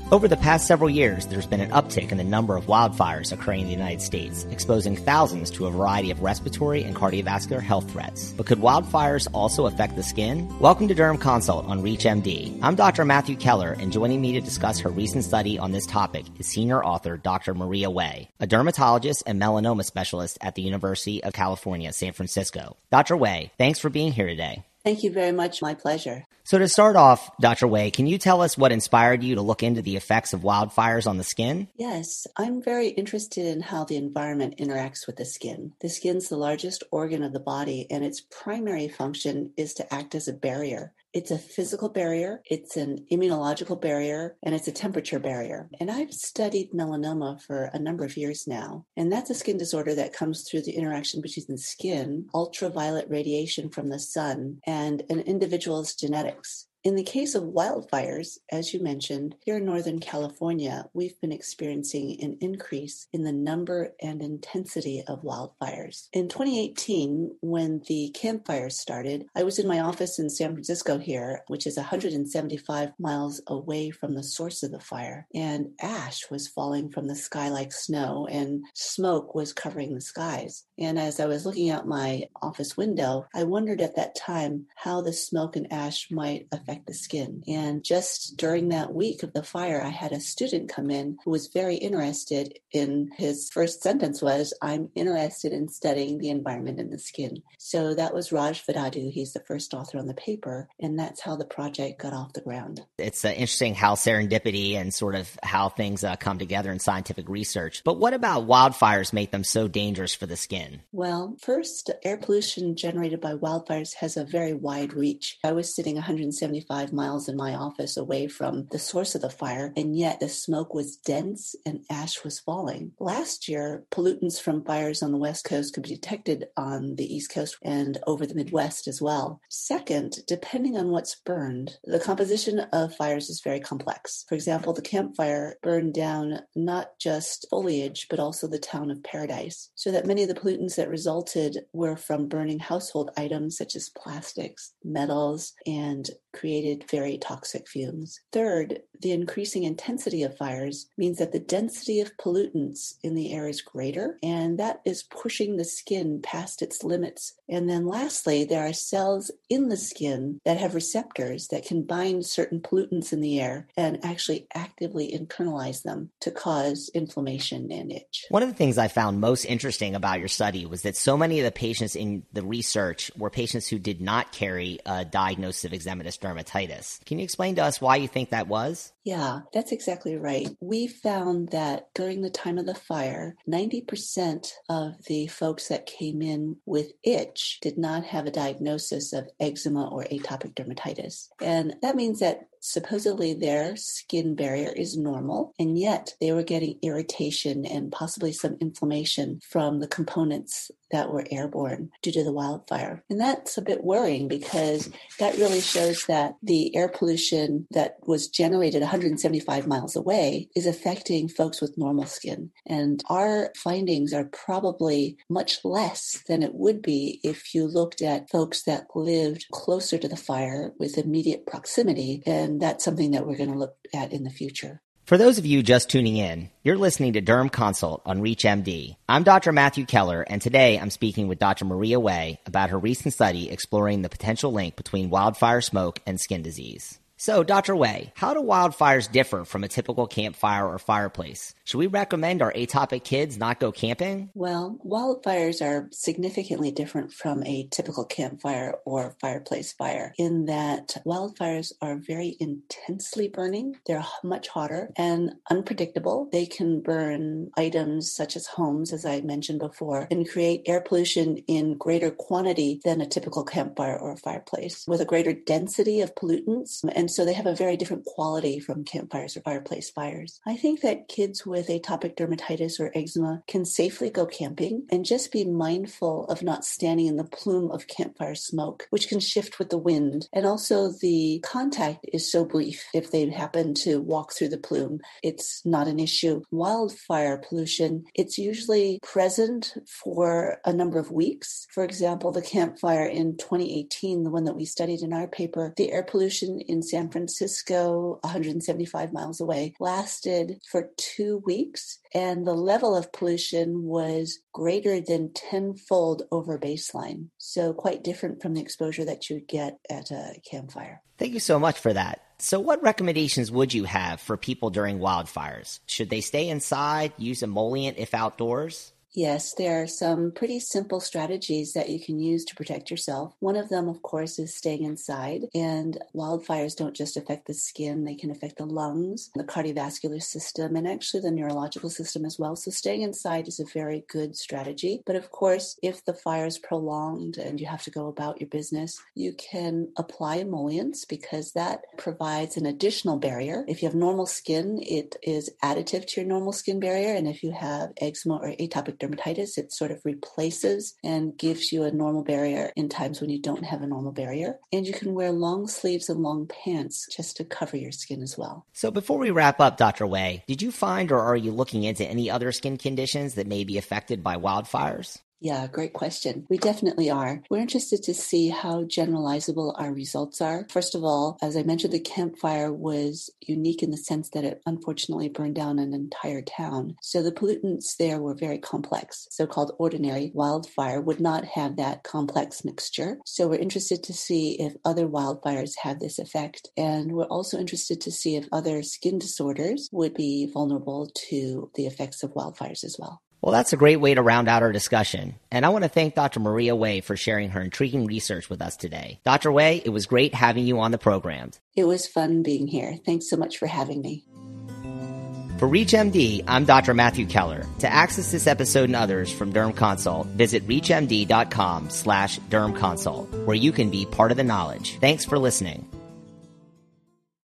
Over the past several years, there's been an uptick in the number of wildfires occurring in the United States, exposing thousands to a variety of respiratory and cardiovascular health threats. But could wildfires also affect the skin? Welcome to Derm Consult on ReachMD. I'm Dr. Matthew Keller, and joining me to discuss her recent study on this topic is senior author Dr. Maria Wei, a dermatologist and melanoma specialist at the University of California, San Francisco. Dr. Wei, thanks for being here today. Thank you very much. My pleasure. So to start off, Dr. Wei, can you tell us what inspired you to look into the effects of wildfires on the skin? Yes, I'm very interested in how the environment interacts with the skin. The skin's the largest organ of the body, and its primary function is to act as a barrier. It's a physical barrier, it's an immunological barrier, and it's a temperature barrier. And I've studied melanoma for a number of years now, and that's a skin disorder that comes through the interaction between the skin, ultraviolet radiation from the sun, and an individual's genetics. In the case of wildfires, as you mentioned, here in Northern California, we've been experiencing an increase in the number and intensity of wildfires. In 2018, when the Camp Fire started, I was in my office in San Francisco here, which is 175 miles away from the source of the fire, and ash was falling from the sky like snow, and smoke was covering the skies. And as I was looking out my office window, I wondered at that time how the smoke and ash might affect the skin. And just during that week of the fire, I had a student come in who was very interested in, his first sentence was, "I'm interested in studying the environment in the skin." So that was Raj Vadadu. He's the first author on the paper, and that's how the project got off the ground. It's interesting how serendipity and sort of how things come together in scientific research. But what about wildfires make them so dangerous for the skin? Well, first, air pollution generated by wildfires has a very wide reach. I was sitting 175 miles in my office away from the source of the fire, and yet the smoke was dense and ash was falling. Last year, pollutants from fires on the West Coast could be detected on the East Coast and over the Midwest as well. Second, depending on what's burned, the composition of fires is very complex. For example, the Camp Fire burned down not just foliage, but also the town of Paradise, so that many of the pollutants that resulted were from burning household items such as plastics, metals, and created very toxic fumes. Third, the increasing intensity of fires means that the density of pollutants in the air is greater, and that is pushing the skin past its limits. And then lastly, there are cells in the skin that have receptors that can bind certain pollutants in the air and actually actively internalize them to cause inflammation and itch. One of the things I found most interesting about your study was that so many of the patients in the research were patients who did not carry a diagnosis of eczematous dermatitis. Can you explain to us why you think that was? Yeah, that's exactly right. We found that during the time of the fire, 90% of the folks that came in with itch did not have a diagnosis of eczema or atopic dermatitis. And that means that supposedly their skin barrier is normal, and yet they were getting irritation and possibly some inflammation from the components that were airborne due to the wildfire. And that's a bit worrying because that really shows that the air pollution that was generated 175 miles away is affecting folks with normal skin. And our findings are probably much less than it would be if you looked at folks that lived closer to the fire with immediate proximity. And that's something that we're going to look at in the future. For those of you just tuning in, you're listening to Derm Consult on ReachMD. I'm Dr. Matthew Keller, and today I'm speaking with Dr. Maria Wei about her recent study exploring the potential link between wildfire smoke and skin disease. So, Dr. Wei, how do wildfires differ from a typical campfire or fireplace? Should we recommend our atopic kids not go camping? Well, wildfires are significantly different from a typical campfire or fireplace fire in that wildfires are very intensely burning. They're much hotter and unpredictable. They can burn items such as homes, as I mentioned before, and create air pollution in greater quantity than a typical campfire or fireplace, with a greater density of pollutants. And so they have a very different quality from campfires or fireplace fires. I think that kids with atopic dermatitis or eczema can safely go camping and just be mindful of not standing in the plume of campfire smoke, which can shift with the wind. And also the contact is so brief. If they happen to walk through the plume, it's not an issue. Wildfire pollution, it's usually present for a number of weeks. For example, the campfire in 2018, the one that we studied in our paper, the air pollution in San San Francisco, 175 miles away, lasted for 2 weeks, and the level of pollution was greater than tenfold over baseline. So quite different from the exposure that you would get at a campfire. Thank you so much for that. So what recommendations would you have for people during wildfires? Should they stay inside, use emollient if outdoors? Yes, there are some pretty simple strategies that you can use to protect yourself. One of them, of course, is staying inside. And wildfires don't just affect the skin, they can affect the lungs, the cardiovascular system, and actually the neurological system as well. So staying inside is a very good strategy. But of course, if the fire is prolonged and you have to go about your business, you can apply emollients because that provides an additional barrier. If you have normal skin, it is additive to your normal skin barrier. And if you have eczema or atopic dermatitis, it sort of replaces and gives you a normal barrier in times when you don't have a normal barrier. And you can wear long sleeves and long pants just to cover your skin as well. So before we wrap up, Dr. Wei, did you find or are you looking into any other skin conditions that may be affected by wildfires? Yeah, great question. We definitely are. We're interested to see how generalizable our results are. First of all, as I mentioned, the campfire was unique in the sense that it unfortunately burned down an entire town. So the pollutants there were very complex. So-called ordinary wildfire would not have that complex mixture. So we're interested to see if other wildfires have this effect. And we're also interested to see if other skin disorders would be vulnerable to the effects of wildfires as well. Well, that's a great way to round out our discussion. And I want to thank Dr. Maria Wei for sharing her intriguing research with us today. Dr. Wei, it was great having you on the program. It was fun being here. Thanks so much for having me. For ReachMD, I'm Dr. Matthew Keller. To access this episode and others from Derm Consult, visit reachmd.com/dermconsult, where you can be part of the knowledge. Thanks for listening.